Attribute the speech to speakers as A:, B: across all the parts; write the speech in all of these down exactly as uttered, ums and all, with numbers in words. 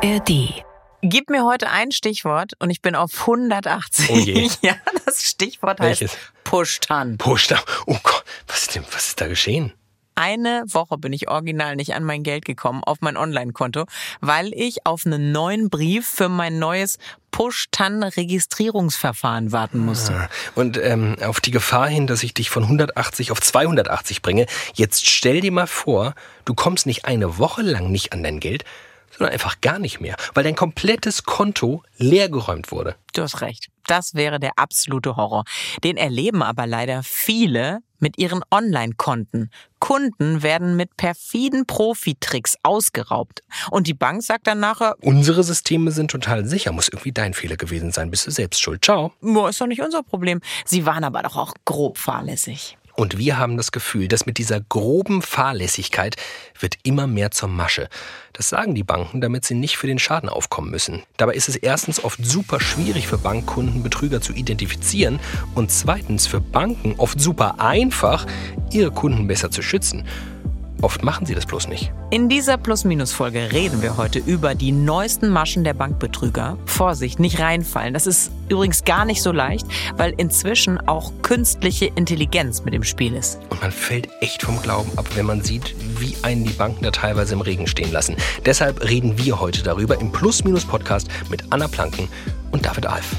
A: R D.
B: Gib mir heute ein Stichwort und ich bin auf hundertachtzig.
C: Oh je.
B: Ja, das Stichwort heißt
C: Welches?
B: Push-Tan.
C: Push-Tan. Oh Gott, was ist denn, was ist da geschehen?
B: Eine Woche bin ich original nicht an mein Geld gekommen, auf mein Online-Konto, weil ich auf einen neuen Brief für mein neues Push-Tan-Registrierungsverfahren warten musste.
C: Und ähm, auf die Gefahr hin, dass ich dich von hundertachtzig auf zweihundertachtzig bringe, jetzt stell dir mal vor, du kommst nicht eine Woche lang nicht an dein Geld, sondern einfach gar nicht mehr, weil dein komplettes Konto leergeräumt wurde.
B: Du hast recht. Das wäre der absolute Horror. Den erleben aber leider viele mit ihren Online-Konten. Kunden werden mit perfiden Profitricks ausgeraubt. Und die Bank sagt dann nachher,
C: Unsere Systeme sind total sicher, muss irgendwie dein Fehler gewesen sein, bist du selbst schuld. Ciao.
B: boah, ist doch nicht unser Problem. Sie waren aber doch auch grob fahrlässig.
C: Und wir haben das Gefühl, dass mit dieser groben Fahrlässigkeit wird immer mehr zur Masche. Das sagen die Banken, damit sie nicht für den Schaden aufkommen müssen. Dabei ist es erstens oft super schwierig für Bankkunden, Betrüger zu identifizieren und zweitens für Banken oft super einfach, ihre Kunden besser zu schützen. Oft machen sie das bloß nicht.
B: In dieser Plus-Minus-Folge reden wir heute über die neuesten Maschen der Bankbetrüger. Vorsicht, nicht reinfallen. Das ist übrigens gar nicht so leicht, weil inzwischen auch künstliche Intelligenz mit im Spiel ist.
C: Und man fällt echt vom Glauben ab, wenn man sieht, wie einen die Banken da teilweise im Regen stehen lassen. Deshalb reden wir heute darüber im Plus-Minus-Podcast mit Anna Planken und David Alf.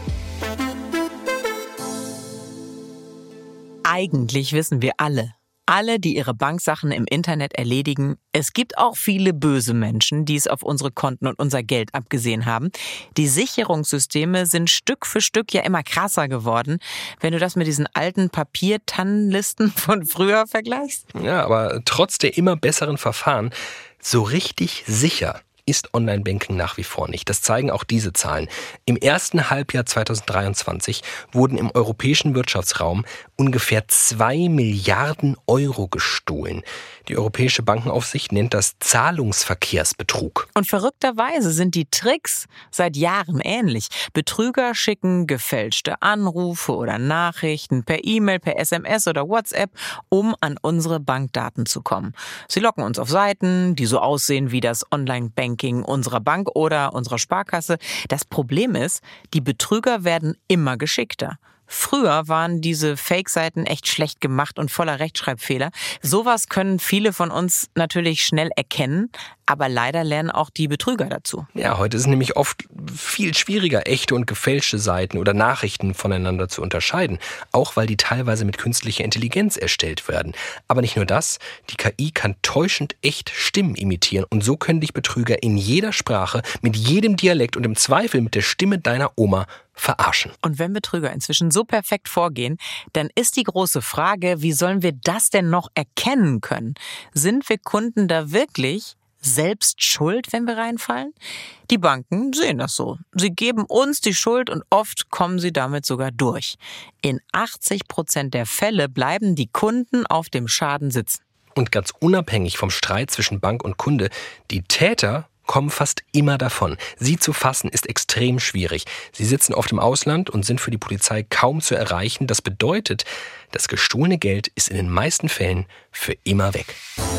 B: Eigentlich wissen wir alle, Alle, die ihre Banksachen im Internet erledigen, es gibt auch viele böse Menschen, die es auf unsere Konten und unser Geld abgesehen haben. Die Sicherungssysteme sind Stück für Stück ja immer krasser geworden, wenn du das mit diesen alten Papiertannenlisten von früher vergleichst.
C: Ja, aber trotz der immer besseren Verfahren, so richtig sicher ist Online-Banking nach wie vor nicht. Das zeigen auch diese Zahlen. Im ersten Halbjahr zweitausenddreiundzwanzig wurden im europäischen Wirtschaftsraum ungefähr zwei Milliarden Euro gestohlen. Die Europäische Bankenaufsicht nennt das Zahlungsverkehrsbetrug.
B: Und verrückterweise sind die Tricks seit Jahren ähnlich. Betrüger schicken gefälschte Anrufe oder Nachrichten per E-Mail, per S M S oder WhatsApp, um an unsere Bankdaten zu kommen. Sie locken uns auf Seiten, die so aussehen wie das Online-Banking unserer Bank oder unserer Sparkasse. Das Problem ist, die Betrüger werden immer geschickter. Früher waren diese Fake-Seiten echt schlecht gemacht und voller Rechtschreibfehler. Sowas können viele von uns natürlich schnell erkennen, aber leider lernen auch die Betrüger dazu.
C: Ja, heute ist es nämlich oft viel schwieriger, echte und gefälschte Seiten oder Nachrichten voneinander zu unterscheiden, auch weil die teilweise mit künstlicher Intelligenz erstellt werden. Aber nicht nur das, die K I kann täuschend echt Stimmen imitieren und so können dich Betrüger in jeder Sprache, mit jedem Dialekt und im Zweifel mit der Stimme deiner Oma verarschen.
B: Und wenn Betrüger inzwischen so perfekt vorgehen, dann ist die große Frage, wie sollen wir das denn noch erkennen können? Sind wir Kunden da wirklich selbst schuld, wenn wir reinfallen? Die Banken sehen das so. Sie geben uns die Schuld und oft kommen sie damit sogar durch. In achtzig Prozent der Fälle bleiben die Kunden auf dem Schaden sitzen.
C: Und ganz unabhängig vom Streit zwischen Bank und Kunde, die Täter kommen fast immer davon. Sie zu fassen ist extrem schwierig. Sie sitzen oft im Ausland und sind für die Polizei kaum zu erreichen. Das bedeutet, das gestohlene Geld ist in den meisten Fällen für immer weg.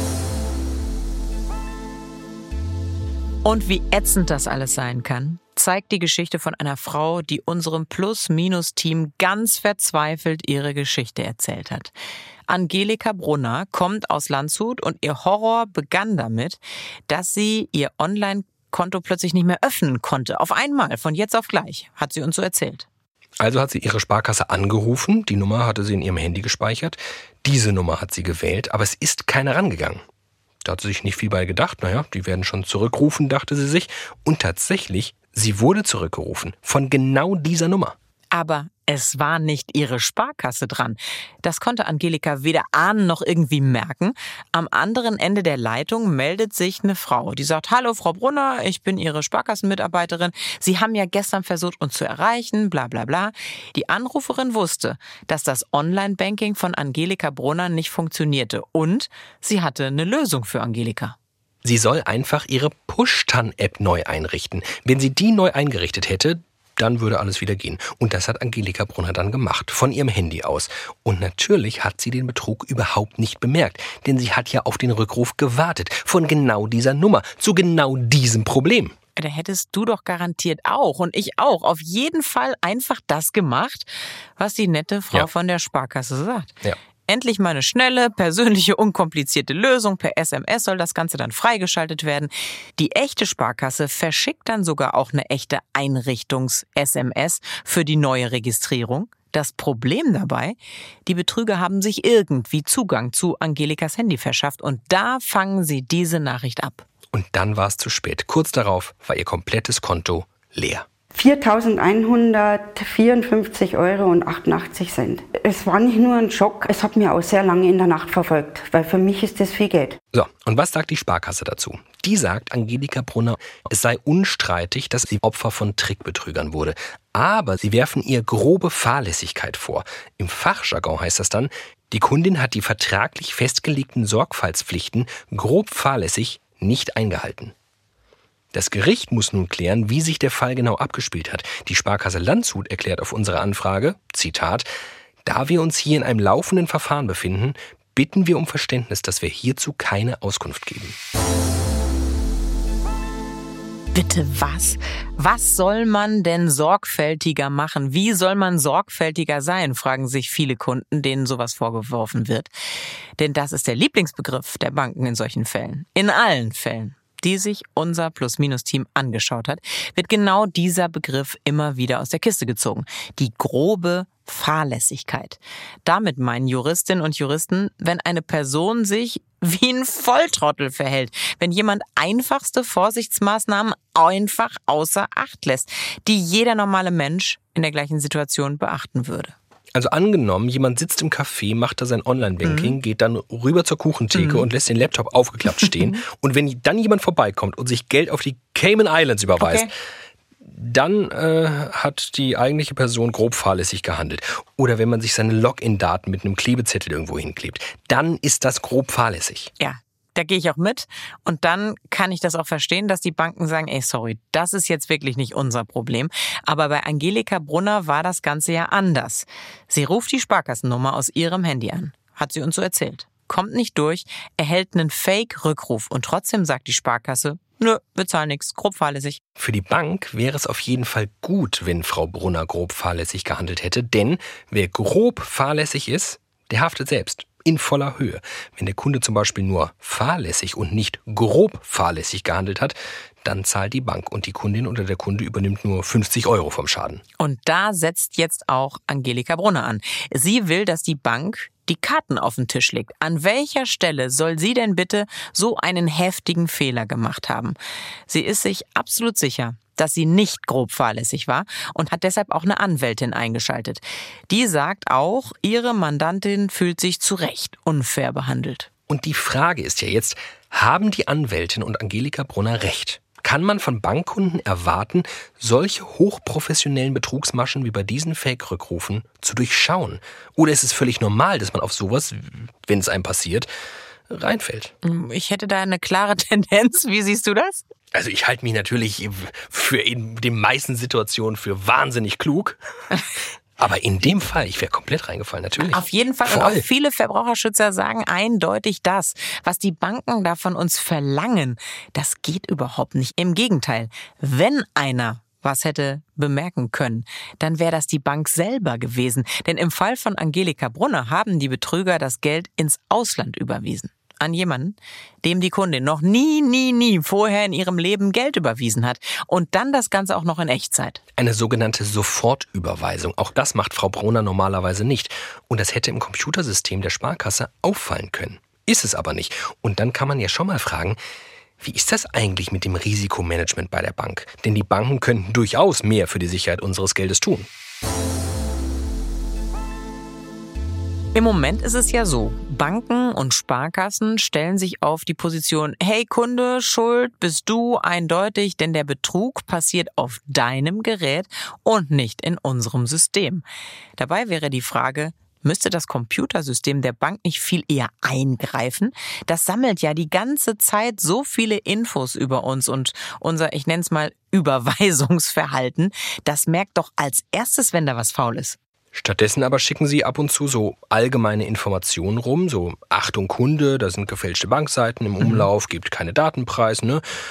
B: Und wie ätzend das alles sein kann, zeigt die Geschichte von einer Frau, die unserem Plus-Minus-Team ganz verzweifelt ihre Geschichte erzählt hat. Angelika Brunner kommt aus Landshut und ihr Horror begann damit, dass sie ihr Online-Konto plötzlich nicht mehr öffnen konnte. Auf einmal, von jetzt auf gleich, hat sie uns so erzählt.
C: Also hat sie ihre Sparkasse angerufen, die Nummer hatte sie in ihrem Handy gespeichert. Diese Nummer hat sie gewählt, aber es ist keiner rangegangen. Da hat sie sich nicht viel bei gedacht. Naja, die werden schon zurückrufen, dachte sie sich. Und tatsächlich, sie wurde zurückgerufen von genau dieser Nummer.
B: Aber es war nicht ihre Sparkasse dran. Das konnte Angelika weder ahnen noch irgendwie merken. Am anderen Ende der Leitung meldet sich eine Frau, die sagt, hallo Frau Brunner, ich bin Ihre Sparkassenmitarbeiterin. Sie haben ja gestern versucht, uns zu erreichen, bla bla bla. Die Anruferin wusste, dass das Online-Banking von Angelika Brunner nicht funktionierte und sie hatte eine Lösung für Angelika.
C: Sie soll einfach ihre Push-Tan-App neu einrichten. Wenn sie die neu eingerichtet hätte, dann würde alles wieder gehen. Und das hat Angelika Brunner dann gemacht, von ihrem Handy aus. Und natürlich hat sie den Betrug überhaupt nicht bemerkt, denn sie hat ja auf den Rückruf gewartet, von genau dieser Nummer, zu genau diesem Problem.
B: Da hättest du doch garantiert auch und ich auch auf jeden Fall einfach das gemacht, was die nette Frau ja. von der Sparkasse sagt.
C: Ja.
B: Endlich mal eine schnelle, persönliche, unkomplizierte Lösung. Per S M S soll das Ganze dann freigeschaltet werden. Die echte Sparkasse verschickt dann sogar auch eine echte Einrichtungs-S M S für die neue Registrierung. Das Problem dabei, die Betrüger haben sich irgendwie Zugang zu Angelikas Handy verschafft und da fangen sie diese Nachricht ab.
C: Und dann war es zu spät. Kurz darauf war ihr komplettes Konto leer.
A: viertausendeinhundertvierundfünfzig Euro und achtundachtzig Cent. Es war nicht nur ein Schock, es hat mir auch sehr lange in der Nacht verfolgt, weil für mich ist das viel Geld.
C: So, und was sagt die Sparkasse dazu? Die sagt, Angelika Brunner, es sei unstreitig, dass sie Opfer von Trickbetrügern wurde. Aber sie werfen ihr grobe Fahrlässigkeit vor. Im Fachjargon heißt das dann, die Kundin hat die vertraglich festgelegten Sorgfaltspflichten grob fahrlässig nicht eingehalten. Das Gericht muss nun klären, wie sich der Fall genau abgespielt hat. Die Sparkasse Landshut erklärt auf unsere Anfrage, Zitat, da wir uns hier in einem laufenden Verfahren befinden, bitten wir um Verständnis, dass wir hierzu keine Auskunft geben.
B: Bitte was? Was soll man denn sorgfältiger machen? Wie soll man sorgfältiger sein, fragen sich viele Kunden, denen sowas vorgeworfen wird. Denn das ist der Lieblingsbegriff der Banken in solchen Fällen. In allen Fällen, die sich unser Plus-Minus-Team angeschaut hat, wird genau dieser Begriff immer wieder aus der Kiste gezogen. Die grobe Fahrlässigkeit. Damit meinen Juristinnen und Juristen, wenn eine Person sich wie ein Volltrottel verhält, wenn jemand einfachste Vorsichtsmaßnahmen einfach außer Acht lässt, die jeder normale Mensch in der gleichen Situation beachten würde.
C: Also angenommen, jemand sitzt im Café, macht da sein Online-Banking, mhm. geht dann rüber zur Kuchentheke mhm. und lässt den Laptop aufgeklappt stehen. Und wenn dann jemand vorbeikommt und sich Geld auf die Cayman Islands überweist, okay. dann äh, hat die eigentliche Person grob fahrlässig gehandelt. Oder wenn man sich seine Login-Daten mit einem Klebezettel irgendwo hinklebt, dann ist das grob fahrlässig.
B: Ja. Da gehe ich auch mit und dann kann ich das auch verstehen, dass die Banken sagen, ey, sorry, das ist jetzt wirklich nicht unser Problem. Aber bei Angelika Brunner war das Ganze ja anders. Sie ruft die Sparkassennummer aus ihrem Handy an, hat sie uns so erzählt. Kommt nicht durch, erhält einen Fake-Rückruf und trotzdem sagt die Sparkasse, nö, wir zahlen nichts, grob fahrlässig.
C: Für die Bank wäre es auf jeden Fall gut, wenn Frau Brunner grob fahrlässig gehandelt hätte, denn wer grob fahrlässig ist, der haftet selbst. In voller Höhe. Wenn der Kunde zum Beispiel nur fahrlässig und nicht grob fahrlässig gehandelt hat, dann zahlt die Bank und die Kundin oder der Kunde übernimmt nur fünfzig Euro vom Schaden.
B: Und da setzt jetzt auch Angelika Brunner an. Sie will, dass die Bank die Karten auf den Tisch legt. An welcher Stelle soll sie denn bitte so einen heftigen Fehler gemacht haben? Sie ist sich absolut sicher, dass sie nicht grob fahrlässig war und hat deshalb auch eine Anwältin eingeschaltet. Die sagt auch, ihre Mandantin fühlt sich zu Recht unfair behandelt.
C: Und die Frage ist ja jetzt, haben die Anwältin und Angelika Brunner recht? Kann man von Bankkunden erwarten, solche hochprofessionellen Betrugsmaschen wie bei diesen Fake-Rückrufen zu durchschauen? Oder ist es völlig normal, dass man auf sowas, wenn es einem passiert, reinfällt?
B: Ich hätte da eine klare Tendenz. Wie siehst du das?
C: Also ich halte mich natürlich für in den meisten Situationen für wahnsinnig klug. Aber in dem Fall, ich wäre komplett reingefallen, natürlich.
B: Auf jeden Fall.
C: Voll.
B: Und auch viele Verbraucherschützer sagen eindeutig das. Was die Banken da von uns verlangen, das geht überhaupt nicht. Im Gegenteil, wenn einer was hätte bemerken können, dann wäre das die Bank selber gewesen. Denn im Fall von Angelika Brunner haben die Betrüger das Geld ins Ausland überwiesen. An jemanden, dem die Kundin noch nie, nie, nie vorher in ihrem Leben Geld überwiesen hat. Und dann das Ganze auch noch in Echtzeit.
C: Eine sogenannte Sofortüberweisung. Auch das macht Frau Brunner normalerweise nicht. Und das hätte im Computersystem der Sparkasse auffallen können. Ist es aber nicht. Und dann kann man ja schon mal fragen, wie ist das eigentlich mit dem Risikomanagement bei der Bank? Denn die Banken könnten durchaus mehr für die Sicherheit unseres Geldes tun.
B: Im Moment ist es ja so, Banken und Sparkassen stellen sich auf die Position, hey Kunde, schuld bist du eindeutig, denn der Betrug passiert auf deinem Gerät und nicht in unserem System. Dabei wäre die Frage, müsste das Computersystem der Bank nicht viel eher eingreifen? Das sammelt ja die ganze Zeit so viele Infos über uns und unser, ich nenne es mal, Überweisungsverhalten. Das merkt doch als erstes, wenn da was faul ist.
C: Stattdessen aber schicken sie ab und zu so allgemeine Informationen rum, so Achtung Kunde, da sind gefälschte Bankseiten im Umlauf, gibt keine Datenpreis, ne?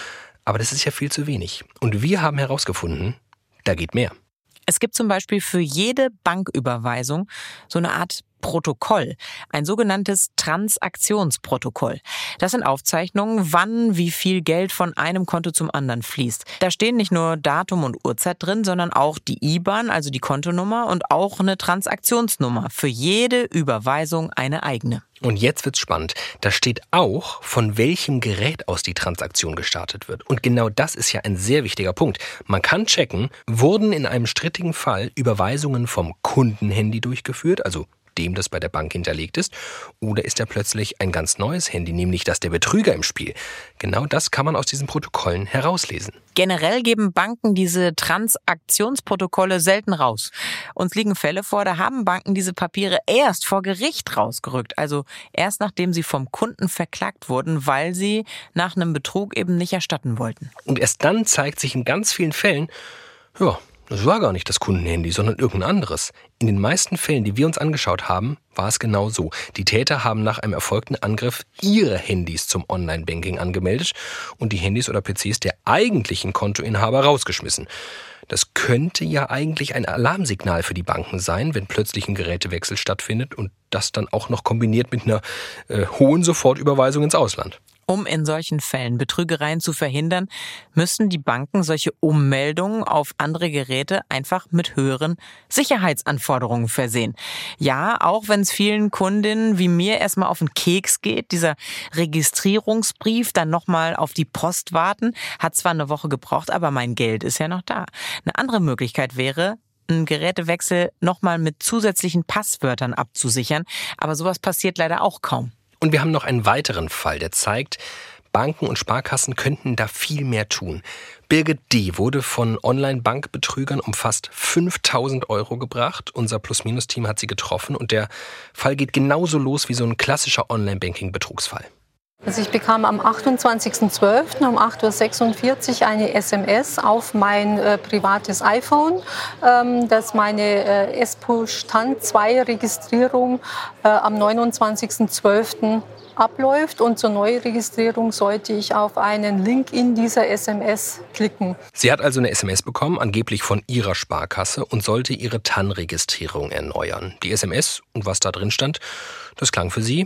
C: Aber das ist ja viel zu wenig. Und wir haben herausgefunden, da geht mehr.
B: Es gibt zum Beispiel für jede Banküberweisung so eine Art Protokoll, ein sogenanntes Transaktionsprotokoll. Das sind Aufzeichnungen, wann wie viel Geld von einem Konto zum anderen fließt. Da stehen nicht nur Datum und Uhrzeit drin, sondern auch die I B A N, also die Kontonummer, und auch eine Transaktionsnummer. Für jede Überweisung eine eigene.
C: Und jetzt wird's spannend. Da steht auch, von welchem Gerät aus die Transaktion gestartet wird. Und genau das ist ja ein sehr wichtiger Punkt. Man kann checken, wurden in einem strittigen Fall Überweisungen vom Kundenhandy durchgeführt, also dem das bei der Bank hinterlegt ist, oder ist da plötzlich ein ganz neues Handy, nämlich das der Betrüger im Spiel? Genau das kann man aus diesen Protokollen herauslesen.
B: Generell geben Banken diese Transaktionsprotokolle selten raus. Uns liegen Fälle vor, da haben Banken diese Papiere erst vor Gericht rausgerückt, also erst nachdem sie vom Kunden verklagt wurden, weil sie nach einem Betrug eben nicht erstatten wollten.
C: Und erst dann zeigt sich in ganz vielen Fällen, ja, das war gar nicht das Kundenhandy, sondern irgendein anderes. In den meisten Fällen, die wir uns angeschaut haben, war es genau so. Die Täter haben nach einem erfolgten Angriff ihre Handys zum Online-Banking angemeldet und die Handys oder P Cs der eigentlichen Kontoinhaber rausgeschmissen. Das könnte ja eigentlich ein Alarmsignal für die Banken sein, wenn plötzlich ein Gerätewechsel stattfindet und das dann auch noch kombiniert mit einer äh, hohen Sofortüberweisung ins Ausland.
B: Um in solchen Fällen Betrügereien zu verhindern, müssen die Banken solche Ummeldungen auf andere Geräte einfach mit höheren Sicherheitsanforderungen versehen. Ja, auch wenn es vielen Kundinnen wie mir erstmal auf den Keks geht, dieser Registrierungsbrief, dann nochmal auf die Post warten, hat zwar eine Woche gebraucht, aber mein Geld ist ja noch da. Eine andere Möglichkeit wäre, einen Gerätewechsel nochmal mit zusätzlichen Passwörtern abzusichern, aber sowas passiert leider auch kaum.
C: Und wir haben noch einen weiteren Fall, der zeigt, Banken und Sparkassen könnten da viel mehr tun. Birgit D. wurde von Online-Bankbetrügern um fast fünftausend Euro gebracht. Unser Plus-Minus-Team hat sie getroffen und der Fall geht genauso los wie so ein klassischer Online-Banking-Betrugsfall.
D: Also ich bekam am achtundzwanzigsten zwölften um acht Uhr sechsundvierzig eine S M S auf mein äh, privates iPhone, ähm, dass meine äh, S P U-Stand zwei Registrierung äh, am neunundzwanzigsten zwölften abläuft und zur Neuregistrierung sollte ich auf einen Link in dieser S M S klicken.
C: Sie hat also eine S M S bekommen, angeblich von ihrer Sparkasse, und sollte ihre T A N-Registrierung erneuern. Die S M S und was da drin stand, das klang für sie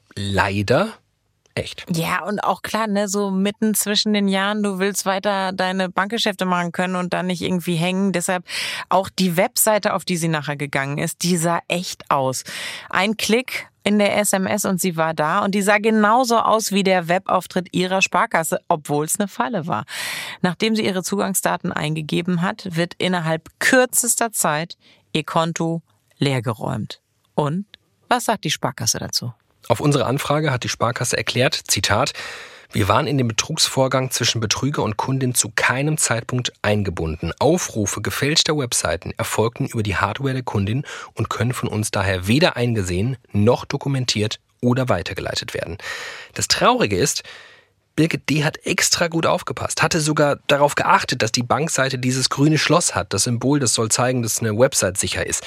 C: leider echt.
B: Ja, und auch klar, ne, so mitten zwischen den Jahren, du willst weiter deine Bankgeschäfte machen können und dann nicht irgendwie hängen. Deshalb auch die Webseite, auf die sie nachher gegangen ist, die sah echt aus. Ein Klick in der S M S und sie war da und die sah genauso aus wie der Webauftritt ihrer Sparkasse, obwohl es eine Falle war. Nachdem sie ihre Zugangsdaten eingegeben hat, wird innerhalb kürzester Zeit ihr Konto leergeräumt. Und was sagt die Sparkasse dazu?
C: Auf unsere Anfrage hat die Sparkasse erklärt, Zitat, wir waren in den Betrugsvorgang zwischen Betrüger und Kundin zu keinem Zeitpunkt eingebunden. Aufrufe gefälschter Webseiten erfolgten über die Hardware der Kundin und können von uns daher weder eingesehen, noch dokumentiert oder weitergeleitet werden. Das Traurige ist, Birgit D. hat extra gut aufgepasst, hatte sogar darauf geachtet, dass die Bankseite dieses grüne Schloss hat, das Symbol, das soll zeigen, dass eine Website sicher ist.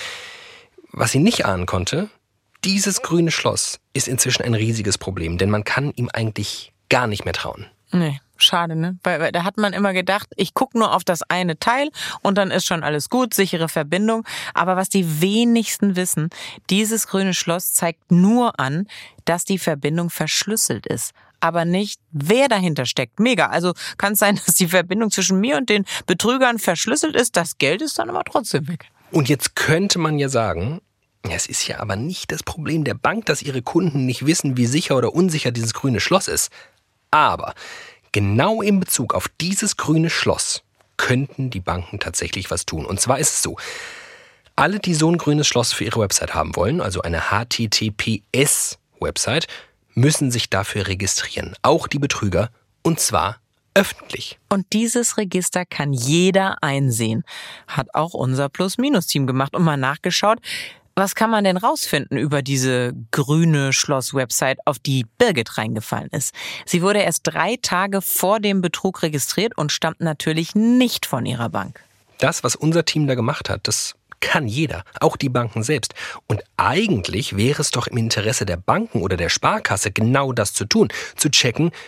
C: Was sie nicht ahnen konnte, dieses grüne Schloss ist inzwischen ein riesiges Problem, denn man kann ihm eigentlich gar nicht mehr trauen.
B: Nee, schade, ne? Weil, weil da hat man immer gedacht, ich gucke nur auf das eine Teil und dann ist schon alles gut, sichere Verbindung. Aber was die wenigsten wissen, dieses grüne Schloss zeigt nur an, dass die Verbindung verschlüsselt ist. Aber nicht, wer dahinter steckt. Mega. Also kann es sein, dass die Verbindung zwischen mir und den Betrügern verschlüsselt ist. Das Geld ist dann aber trotzdem weg.
C: Und jetzt könnte man ja sagen, es ist ja aber nicht das Problem der Bank, dass ihre Kunden nicht wissen, wie sicher oder unsicher dieses grüne Schloss ist. Aber genau in Bezug auf dieses grüne Schloss könnten die Banken tatsächlich was tun. Und zwar ist es so, alle, die so ein grünes Schloss für ihre Website haben wollen, also eine H T T P S-Website, müssen sich dafür registrieren. Auch die Betrüger, und zwar öffentlich.
B: Und dieses Register kann jeder einsehen. Hat auch unser Plus-Minus-Team gemacht und mal nachgeschaut. Was kann man denn rausfinden über diese grüne Schloss-Website, auf die Birgit reingefallen ist? Sie wurde erst drei Tage vor dem Betrug registriert und stammt natürlich nicht von ihrer Bank.
C: Das, was unser Team da gemacht hat, das kann jeder, auch die Banken selbst. Und eigentlich wäre es doch im Interesse der Banken oder der Sparkasse, genau das zu tun, zu checken,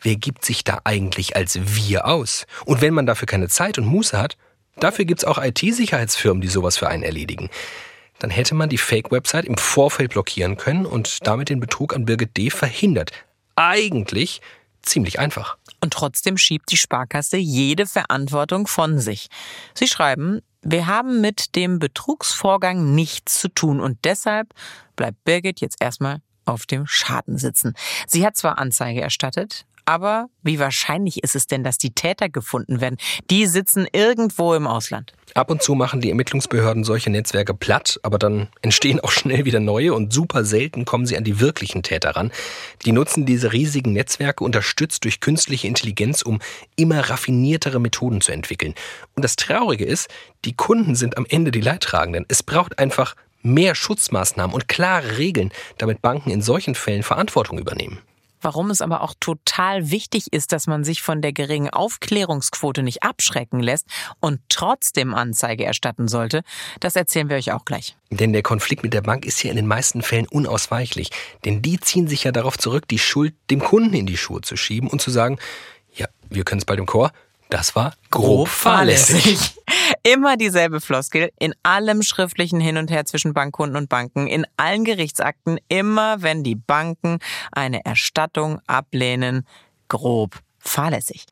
C: wer gibt sich da eigentlich als wir aus? Und wenn man dafür keine Zeit und Muße hat, dafür gibt's auch I T-Sicherheitsfirmen, die sowas für einen erledigen. Dann hätte man die Fake-Website im Vorfeld blockieren können und damit den Betrug an Birgit D. verhindert. Eigentlich ziemlich einfach.
B: Und trotzdem schiebt die Sparkasse jede Verantwortung von sich. Sie schreiben, wir haben mit dem Betrugsvorgang nichts zu tun und deshalb bleibt Birgit jetzt erstmal auf dem Schaden sitzen. Sie hat zwar Anzeige erstattet, aber wie wahrscheinlich ist es denn, dass die Täter gefunden werden? Die sitzen irgendwo im Ausland.
C: Ab und zu machen die Ermittlungsbehörden solche Netzwerke platt, aber dann entstehen auch schnell wieder neue und super selten kommen sie an die wirklichen Täter ran. Die nutzen diese riesigen Netzwerke unterstützt durch künstliche Intelligenz, um immer raffiniertere Methoden zu entwickeln. Und das Traurige ist, die Kunden sind am Ende die Leidtragenden. Es braucht einfach mehr Schutzmaßnahmen und klare Regeln, damit Banken in solchen Fällen Verantwortung übernehmen.
B: Warum es aber auch total wichtig ist, dass man sich von der geringen Aufklärungsquote nicht abschrecken lässt und trotzdem Anzeige erstatten sollte, das erzählen wir euch auch gleich.
C: Denn der Konflikt mit der Bank ist ja in den meisten Fällen unausweichlich. Denn die ziehen sich ja darauf zurück, die Schuld dem Kunden in die Schuhe zu schieben und zu sagen, ja, wir können es bald im Chor, das war grob fahrlässig.
B: Immer dieselbe Floskel, in allem schriftlichen Hin und Her zwischen Bankkunden und Banken, in allen Gerichtsakten, immer wenn die Banken eine Erstattung ablehnen, grob fahrlässig.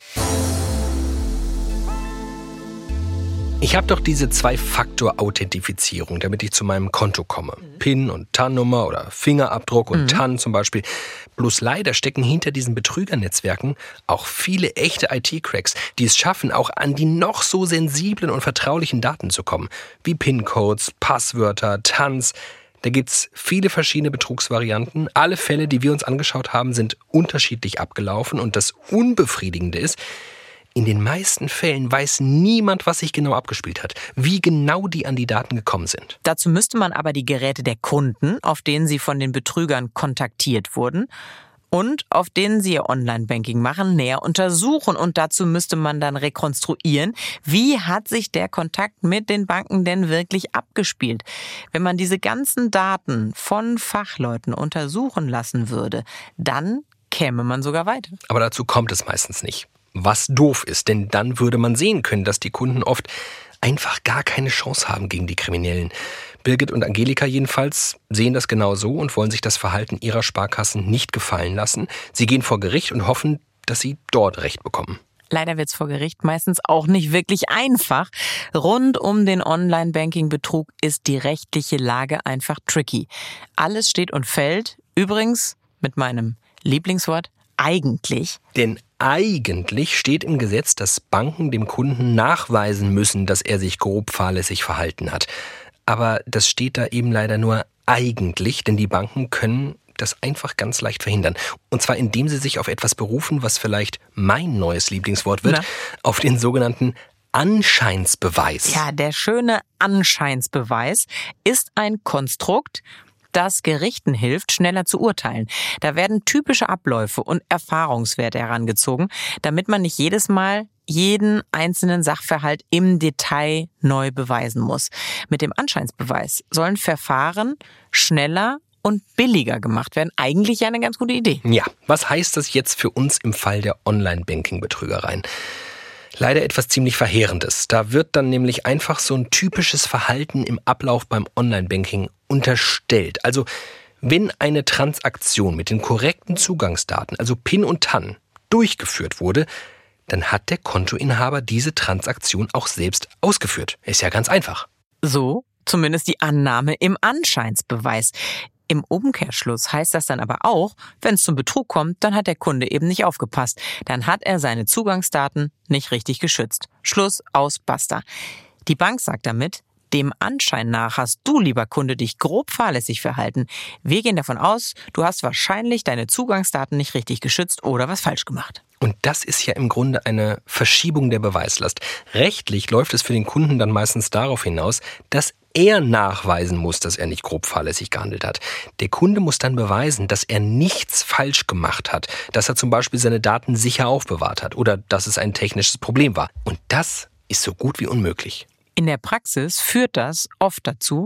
C: Ich habe doch diese Zwei-Faktor-Authentifizierung, damit ich zu meinem Konto komme. Mhm. PIN und T A N-Nummer oder Fingerabdruck und mhm. T A N zum Beispiel. Bloß leider stecken hinter diesen Betrügernetzwerken auch viele echte I T-Cracks, die es schaffen, auch an die noch so sensiblen und vertraulichen Daten zu kommen. Wie PIN-Codes, Passwörter, T A Ns. Da gibt's viele verschiedene Betrugsvarianten. Alle Fälle, die wir uns angeschaut haben, sind unterschiedlich abgelaufen. Und das Unbefriedigende ist, in den meisten Fällen weiß niemand, was sich genau abgespielt hat, wie genau die an die Daten gekommen sind.
B: Dazu müsste man aber die Geräte der Kunden, auf denen sie von den Betrügern kontaktiert wurden und auf denen sie ihr Online-Banking machen, näher untersuchen. Und dazu müsste man dann rekonstruieren, wie hat sich der Kontakt mit den Banken denn wirklich abgespielt. Wenn man diese ganzen Daten von Fachleuten untersuchen lassen würde, dann käme man sogar weiter.
C: Aber dazu kommt es meistens nicht. Was doof ist, denn dann würde man sehen können, dass die Kunden oft einfach gar keine Chance haben gegen die Kriminellen. Birgit und Angelika jedenfalls sehen das genau so und wollen sich das Verhalten ihrer Sparkassen nicht gefallen lassen. Sie gehen vor Gericht und hoffen, dass sie dort Recht bekommen.
B: Leider wird's vor Gericht meistens auch nicht wirklich einfach. Rund um den Online-Banking-Betrug ist die rechtliche Lage einfach tricky. Alles steht und fällt, übrigens mit meinem Lieblingswort, eigentlich.
C: Denn eigentlich steht im Gesetz, dass Banken dem Kunden nachweisen müssen, dass er sich grob fahrlässig verhalten hat. Aber das steht da eben leider nur eigentlich, denn die Banken können das einfach ganz leicht verhindern. Und zwar indem sie sich auf etwas berufen, was vielleicht mein neues Lieblingswort wird, Na? auf den sogenannten Anscheinsbeweis.
B: Ja, der schöne Anscheinsbeweis ist ein Konstrukt, das Gerichten hilft, schneller zu urteilen. Da werden typische Abläufe und Erfahrungswerte herangezogen, damit man nicht jedes Mal jeden einzelnen Sachverhalt im Detail neu beweisen muss. Mit dem Anscheinsbeweis sollen Verfahren schneller und billiger gemacht werden. Eigentlich eine ganz gute Idee.
C: Ja, was heißt das jetzt für uns im Fall der Online-Banking-Betrügereien? Leider etwas ziemlich Verheerendes. Da wird dann nämlich einfach so ein typisches Verhalten im Ablauf beim Online-Banking unterstellt. Also wenn eine Transaktion mit den korrekten Zugangsdaten, also PIN und T A N, durchgeführt wurde, dann hat der Kontoinhaber diese Transaktion auch selbst ausgeführt. Ist ja ganz einfach.
B: So zumindest die Annahme im Anscheinsbeweis. Im Umkehrschluss heißt das dann aber auch, wenn es zum Betrug kommt, dann hat der Kunde eben nicht aufgepasst. Dann hat er seine Zugangsdaten nicht richtig geschützt. Schluss, aus, basta. Die Bank sagt damit, dem Anschein nach hast du, lieber Kunde, dich grob fahrlässig verhalten. Wir gehen davon aus, du hast wahrscheinlich deine Zugangsdaten nicht richtig geschützt oder was falsch gemacht.
C: Und das ist ja im Grunde eine Verschiebung der Beweislast. Rechtlich läuft es für den Kunden dann meistens darauf hinaus, dass er nachweisen muss, dass er nicht grob fahrlässig gehandelt hat. Der Kunde muss dann beweisen, dass er nichts falsch gemacht hat, dass er zum Beispiel seine Daten sicher aufbewahrt hat oder dass es ein technisches Problem war. Und das ist so gut wie unmöglich.
B: In der Praxis führt das oft dazu,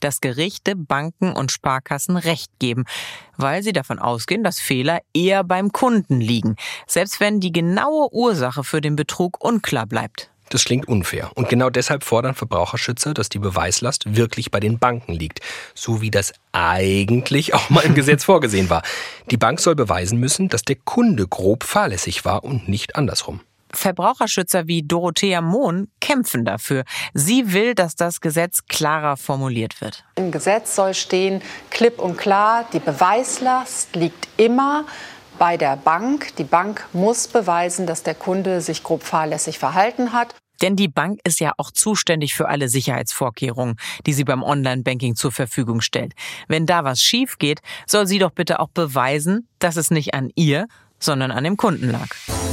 B: dass Gerichte Banken und Sparkassen Recht geben, weil sie davon ausgehen, dass Fehler eher beim Kunden liegen, selbst wenn die genaue Ursache für den Betrug unklar bleibt.
C: Das klingt unfair. Und genau deshalb fordern Verbraucherschützer, dass die Beweislast wirklich bei den Banken liegt. So wie das eigentlich auch mal im Gesetz vorgesehen war. Die Bank soll beweisen müssen, dass der Kunde grob fahrlässig war und nicht andersrum.
B: Verbraucherschützer wie Dorothea Mohn kämpfen dafür. Sie will, dass das Gesetz klarer formuliert wird.
E: Im Gesetz soll stehen, klipp und klar, die Beweislast liegt immer bei der Bank. Die Bank muss beweisen, dass der Kunde sich grob fahrlässig verhalten hat.
B: Denn die Bank ist ja auch zuständig für alle Sicherheitsvorkehrungen, die sie beim Online-Banking zur Verfügung stellt. Wenn da was schief geht, soll sie doch bitte auch beweisen, dass es nicht an ihr, sondern an dem Kunden lag.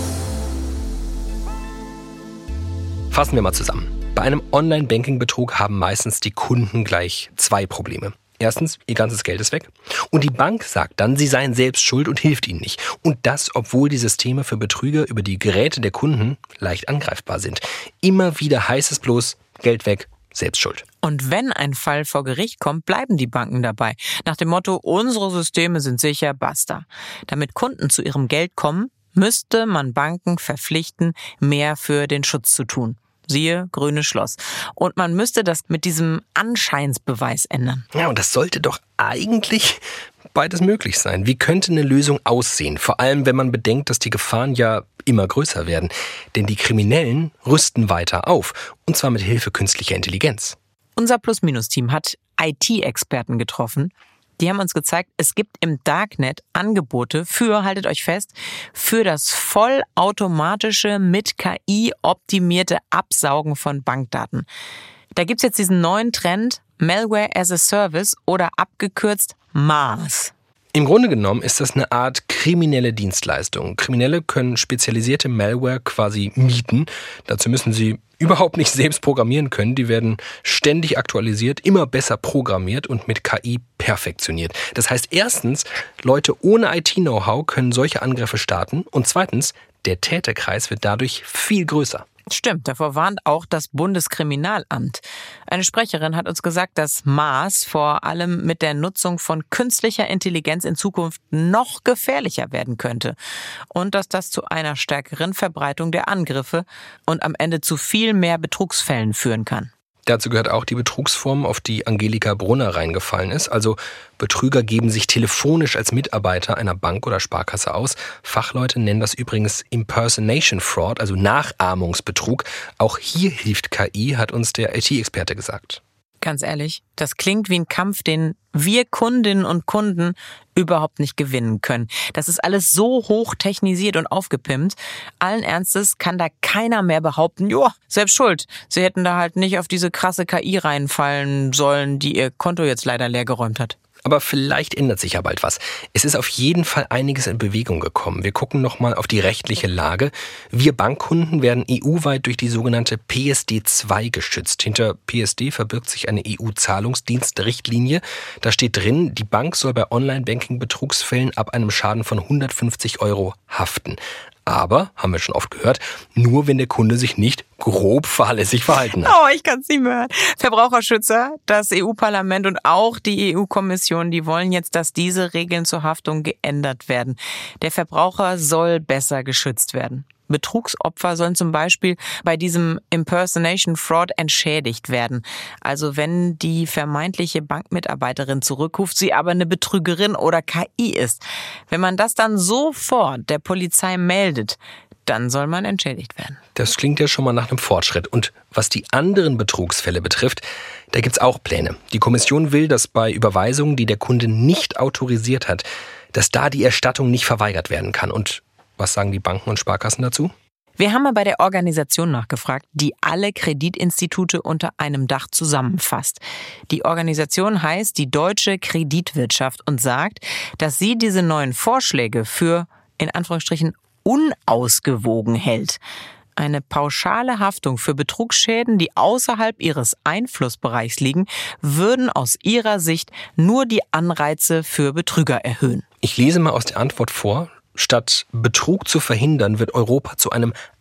C: Fassen wir mal zusammen. Bei einem Online-Banking-Betrug haben meistens die Kunden gleich zwei Probleme. Erstens, ihr ganzes Geld ist weg. Und die Bank sagt dann, sie seien selbst schuld und hilft ihnen nicht. Und das, obwohl die Systeme für Betrüger über die Geräte der Kunden leicht angreifbar sind. Immer wieder heißt es bloß, Geld weg, selbst schuld.
B: Und wenn ein Fall vor Gericht kommt, bleiben die Banken dabei. Nach dem Motto, unsere Systeme sind sicher, basta. Damit Kunden zu ihrem Geld kommen, müsste man Banken verpflichten, mehr für den Schutz zu tun. Siehe Grünes Schloss. Und man müsste das mit diesem Anscheinsbeweis ändern.
C: Ja, und das sollte doch eigentlich beides möglich sein. Wie könnte eine Lösung aussehen? Vor allem, wenn man bedenkt, dass die Gefahren ja immer größer werden. Denn die Kriminellen rüsten weiter auf. Und zwar mit Hilfe künstlicher Intelligenz.
B: Unser Plus-Minus-Team hat I T-Experten getroffen. Die haben uns gezeigt, es gibt im Darknet Angebote für, haltet euch fest, für das vollautomatische, mit K I optimierte Absaugen von Bankdaten. Da gibt's jetzt diesen neuen Trend, Malware as a Service oder abgekürzt M A A S.
C: Im Grunde genommen ist das eine Art kriminelle Dienstleistung. Kriminelle können spezialisierte Malware quasi mieten. Dazu müssen sie überhaupt nicht selbst programmieren können. Die werden ständig aktualisiert, immer besser programmiert und mit K I perfektioniert. Das heißt erstens, Leute ohne I T-Know-how können solche Angriffe starten. Und zweitens, der Täterkreis wird dadurch viel größer.
B: Stimmt, davor warnt auch das Bundeskriminalamt. Eine Sprecherin hat uns gesagt, dass M A A S vor allem mit der Nutzung von künstlicher Intelligenz in Zukunft noch gefährlicher werden könnte und dass das zu einer stärkeren Verbreitung der Angriffe und am Ende zu viel mehr Betrugsfällen führen kann.
C: Dazu gehört auch die Betrugsform, auf die Angelika Brunner reingefallen ist. Also Betrüger geben sich telefonisch als Mitarbeiter einer Bank oder Sparkasse aus. Fachleute nennen das übrigens Impersonation Fraud, also Nachahmungsbetrug. Auch hier hilft K I, hat uns der I T-Experte gesagt.
B: Ganz ehrlich, das klingt wie ein Kampf, den wir Kundinnen und Kunden überhaupt nicht gewinnen können. Das ist alles so hoch technisiert und aufgepimpt. Allen Ernstes kann da keiner mehr behaupten, joa, selbst schuld. Sie hätten da halt nicht auf diese krasse K I reinfallen sollen, die ihr Konto jetzt leider leergeräumt hat.
C: Aber vielleicht ändert sich ja bald was. Es ist auf jeden Fall einiges in Bewegung gekommen. Wir gucken nochmal auf die rechtliche Lage. Wir Bankkunden werden E U-weit durch die sogenannte P S D zwei geschützt. Hinter P S D verbirgt sich eine E U-Zahlungsdienstrichtlinie. Da steht drin, die Bank soll bei Online-Banking-Betrugsfällen ab einem Schaden von hundertfünfzig Euro haften. Aber, haben wir schon oft gehört, nur wenn der Kunde sich nicht grob fahrlässig verhalten hat.
B: Oh, ich kann es nicht mehr hören. Verbraucherschützer, das E U-Parlament und auch die E U-Kommission, die wollen jetzt, dass diese Regeln zur Haftung geändert werden. Der Verbraucher soll besser geschützt werden. Betrugsopfer sollen zum Beispiel bei diesem Impersonation Fraud entschädigt werden. Also wenn die vermeintliche Bankmitarbeiterin zurückruft, sie aber eine Betrügerin oder K I ist. Wenn man das dann sofort der Polizei meldet, dann soll man entschädigt werden.
C: Das klingt ja schon mal nach einem Fortschritt. Und was die anderen Betrugsfälle betrifft, da gibt's auch Pläne. Die Kommission will, dass bei Überweisungen, die der Kunde nicht autorisiert hat, dass da die Erstattung nicht verweigert werden kann. Und was sagen die Banken und Sparkassen dazu?
B: Wir haben mal bei der Organisation nachgefragt, die alle Kreditinstitute unter einem Dach zusammenfasst. Die Organisation heißt die Deutsche Kreditwirtschaft und sagt, dass sie diese neuen Vorschläge für, in Anführungsstrichen, unausgewogen hält. Eine pauschale Haftung für Betrugsschäden, die außerhalb ihres Einflussbereichs liegen, würden aus ihrer Sicht nur die Anreize für Betrüger erhöhen.
C: Ich lese mal aus der Antwort vor. Statt Betrug zu verhindern, wird Europa zu einem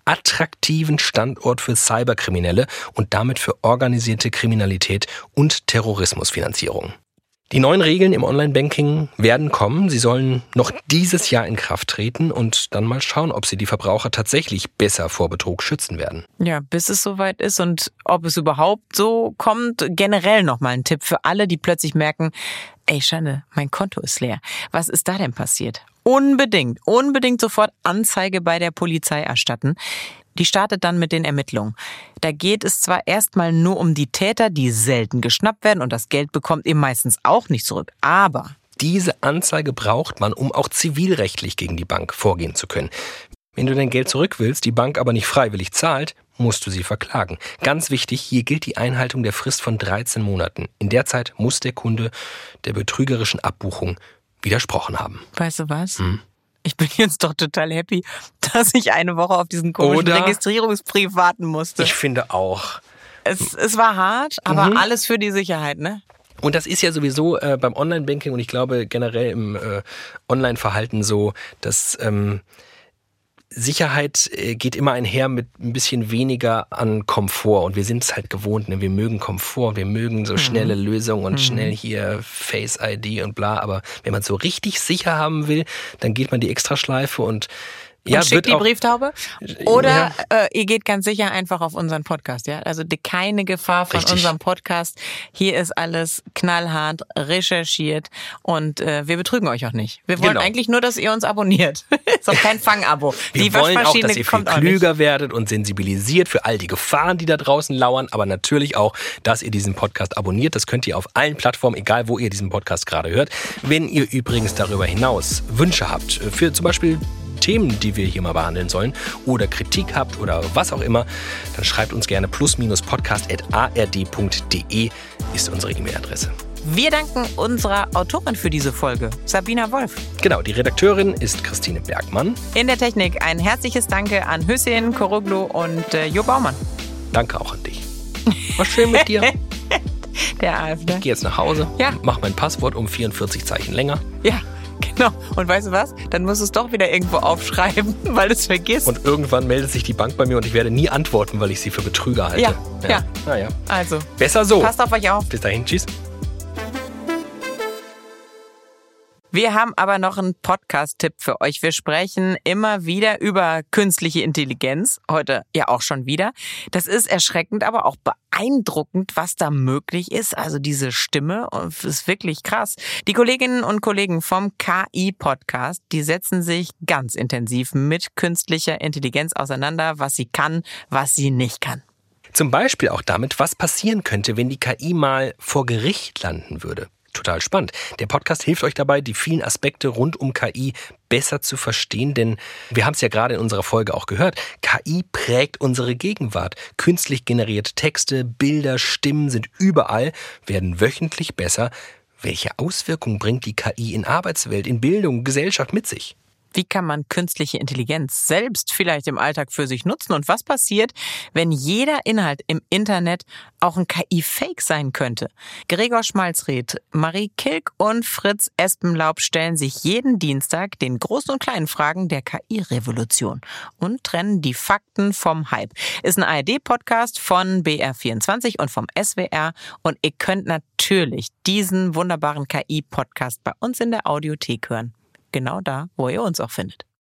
C: attraktiven Standort für Cyberkriminelle und damit für organisierte Kriminalität und Terrorismusfinanzierung. Die neuen Regeln im Online-Banking werden kommen. Sie sollen noch dieses Jahr in Kraft treten und dann mal schauen, ob sie die Verbraucher tatsächlich besser vor Betrug schützen werden.
B: Ja, bis es soweit ist und ob es überhaupt so kommt. Generell nochmal ein Tipp für alle, die plötzlich merken, ey Schande, mein Konto ist leer. Was ist da denn passiert? Unbedingt, unbedingt sofort Anzeige bei der Polizei erstatten. Die startet dann mit den Ermittlungen. Da geht es zwar erstmal nur um die Täter, die selten geschnappt werden und das Geld bekommt ihr meistens auch nicht zurück, aber
C: diese Anzeige braucht man, um auch zivilrechtlich gegen die Bank vorgehen zu können. Wenn du dein Geld zurück willst, die Bank aber nicht freiwillig zahlt, musst du sie verklagen. Ganz wichtig, hier gilt die Einhaltung der Frist von dreizehn Monaten. In der Zeit muss der Kunde der betrügerischen Abbuchung widersprochen haben.
B: Weißt du was?
C: Hm.
B: Ich bin jetzt doch total happy, dass ich eine Woche auf diesen komischen
C: Oder?
B: Registrierungsbrief warten musste.
C: Ich finde auch.
B: Es, es war hart, aber
C: Mhm.
B: alles für die Sicherheit, ne?
C: Und das ist ja sowieso äh, beim Online-Banking und ich glaube generell im äh, Online-Verhalten so, dass ähm, Sicherheit äh, geht immer einher mit ein bisschen weniger an Komfort und wir sind es halt gewohnt, ne? Wir mögen Komfort, wir mögen so schnelle mhm. Lösungen und mhm. schnell hier Face I D und bla, aber wenn man es so richtig sicher haben will, dann geht man die Extraschleife und ja,
B: und schickt
C: wird
B: die
C: auch,
B: Brieftaube? Oder
C: ja.
B: äh, ihr geht ganz sicher einfach auf unseren Podcast, ja? Also die, keine Gefahr von
C: Richtig.
B: unserem Podcast. Hier ist alles knallhart recherchiert und äh, wir betrügen euch auch nicht. Wir wollen
C: Genau.
B: eigentlich nur, dass ihr uns abonniert. Ist auch kein Fangabo.
C: Wir
B: Die
C: wollen auch,
B: Waschmaschine
C: dass ihr viel
B: kommt auch
C: klüger
B: nicht.
C: werdet und sensibilisiert für all die Gefahren, die da draußen lauern, aber natürlich auch, dass ihr diesen Podcast abonniert. Das könnt ihr auf allen Plattformen, egal wo ihr diesen Podcast gerade hört. Wenn ihr übrigens darüber hinaus Wünsche habt für zum Beispiel Themen, die wir hier mal behandeln sollen oder Kritik habt oder was auch immer, dann schreibt uns gerne plus minus podcast at a r d punkt d e ist unsere E-Mail-Adresse.
B: Wir danken unserer Autorin für diese Folge, Sabina Wolf.
C: Genau, die Redakteurin ist Christine Bergmann.
B: In der Technik ein herzliches Danke an Hüseyin Koroglu und äh, Jo Baumann.
C: Danke auch an dich. War schön mit dir.
B: Der AfD.
C: Ich gehe jetzt nach Hause,
B: Ja.
C: mach mein Passwort um vierundvierzig Zeichen länger.
B: Ja, genau. Und weißt du was? Dann musst du es doch wieder irgendwo aufschreiben, weil du es vergisst.
C: Und irgendwann meldet sich die Bank bei mir und ich werde nie antworten, weil ich sie für Betrüger halte.
B: Ja, ja.
C: Naja.
B: Also,
C: Besser so.
B: passt auf euch auf.
C: Bis dahin, tschüss.
B: Wir haben aber noch einen Podcast-Tipp für euch. Wir sprechen immer wieder über künstliche Intelligenz. Heute ja auch schon wieder. Das ist erschreckend, aber auch beeindruckend, was da möglich ist. Also diese Stimme ist wirklich krass. Die Kolleginnen und Kollegen vom K I-Podcast, die setzen sich ganz intensiv mit künstlicher Intelligenz auseinander, was sie kann, was sie nicht kann.
C: Zum Beispiel auch damit, was passieren könnte, wenn die K I mal vor Gericht landen würde. Total spannend. Der Podcast hilft euch dabei, die vielen Aspekte rund um K I besser zu verstehen, denn wir haben es ja gerade in unserer Folge auch gehört, K I prägt unsere Gegenwart. Künstlich generierte Texte, Bilder, Stimmen sind überall, werden wöchentlich besser. Welche Auswirkungen bringt die K I in Arbeitswelt, in Bildung, Gesellschaft mit sich?
B: Wie kann man künstliche Intelligenz selbst vielleicht im Alltag für sich nutzen? Und was passiert, wenn jeder Inhalt im Internet auch ein K I-Fake sein könnte? Gregor Schmalzried, Marie Kilk und Fritz Espenlaub stellen sich jeden Dienstag den großen und kleinen Fragen der K I-Revolution und trennen die Fakten vom Hype. Ist ein A R D-Podcast von B R vierundzwanzig und vom S W R. Und ihr könnt natürlich diesen wunderbaren K I-Podcast bei uns in der Audiothek hören. Genau da, wo ihr uns auch findet.